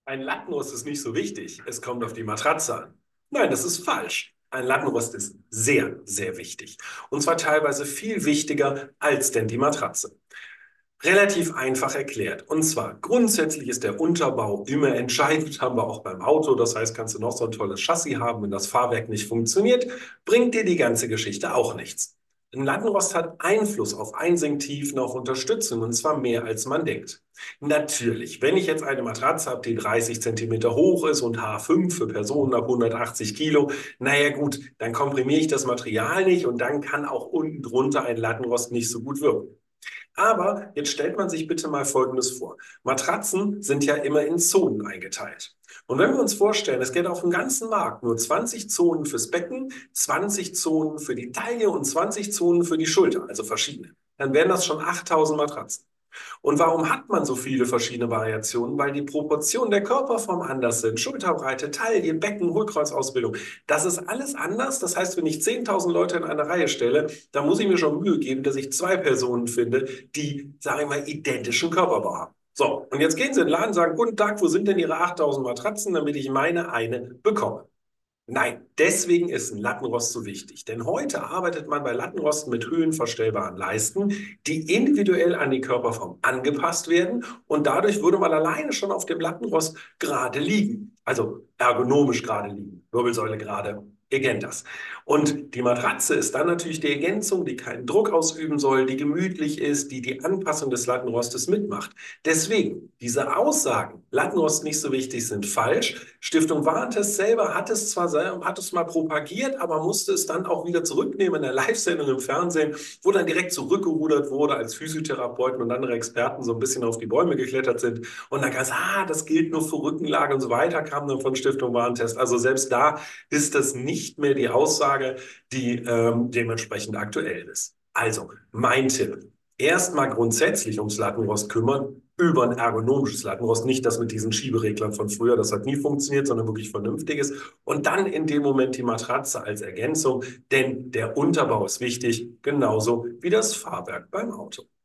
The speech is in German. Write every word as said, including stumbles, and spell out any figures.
Ein Lattenrost ist nicht so wichtig, es kommt auf die Matratze an. Nein, das ist falsch. Ein Lattenrost ist sehr, sehr wichtig. Und zwar teilweise viel wichtiger als denn die Matratze. Relativ einfach erklärt. Und zwar grundsätzlich ist der Unterbau immer entscheidend, haben wir auch beim Auto. Das heißt, kannst du noch so ein tolles Chassis haben, wenn das Fahrwerk nicht funktioniert, bringt dir die ganze Geschichte auch nichts. Ein Lattenrost hat Einfluss auf Einsenktiefen, auf Unterstützung, und zwar mehr als man denkt. Natürlich, wenn ich jetzt eine Matratze habe, die dreißig Zentimeter hoch ist und H fünf für Personen ab hundertachtzig Kilo, naja gut, dann komprimiere ich das Material nicht und dann kann auch unten drunter ein Lattenrost nicht so gut wirken. Aber jetzt stellt man sich bitte mal Folgendes vor. Matratzen sind ja immer in Zonen eingeteilt. Und wenn wir uns vorstellen, es gäbe auf dem ganzen Markt nur zwanzig Zonen fürs Becken, zwanzig Zonen für die Taille und zwanzig Zonen für die Schulter, also verschiedene, dann wären das schon achttausend Matratzen. Und warum hat man so viele verschiedene Variationen? Weil die Proportionen der Körperform anders sind. Schulterbreite, Taille, Becken, Hohlkreuzausbildung. Das ist alles anders. Das heißt, wenn ich zehntausend Leute in eine Reihe stelle, dann muss ich mir schon Mühe geben, dass ich zwei Personen finde, die, sagen wir mal, identischen Körperbau haben. So, und jetzt gehen Sie in den Laden und sagen, guten Tag, wo sind denn Ihre achttausend Matratzen, damit ich meine eine bekomme? Nein, deswegen ist ein Lattenrost so wichtig. Denn heute arbeitet man bei Lattenrosten mit höhenverstellbaren Leisten, die individuell an die Körperform angepasst werden. Und dadurch würde man alleine schon auf dem Lattenrost gerade liegen. Also ergonomisch gerade liegen. Wirbelsäule gerade. Ihr kennt das. Und die Matratze ist dann natürlich die Ergänzung, die keinen Druck ausüben soll, die gemütlich ist, die die Anpassung des Lattenrostes mitmacht. Deswegen, diese Aussagen, Lattenrost nicht so wichtig, sind falsch. Stiftung Warentest selber hat es zwar hat es mal propagiert, aber musste es dann auch wieder zurücknehmen in der Live-Sendung im Fernsehen, wo dann direkt zurückgerudert wurde, als Physiotherapeuten und andere Experten so ein bisschen auf die Bäume geklettert sind. Und dann kam es, ah, das gilt nur für Rückenlage und so weiter, kam dann von Stiftung Warentest. Also selbst da ist das nicht mehr die Aussage, die ähm, dementsprechend aktuell ist. Also, mein Tipp. Erstmal grundsätzlich ums Lattenrost kümmern, über ein ergonomisches Lattenrost, nicht das mit diesen Schiebereglern von früher, das hat nie funktioniert, sondern wirklich vernünftiges. Und dann in dem Moment die Matratze als Ergänzung, denn der Unterbau ist wichtig, genauso wie das Fahrwerk beim Auto.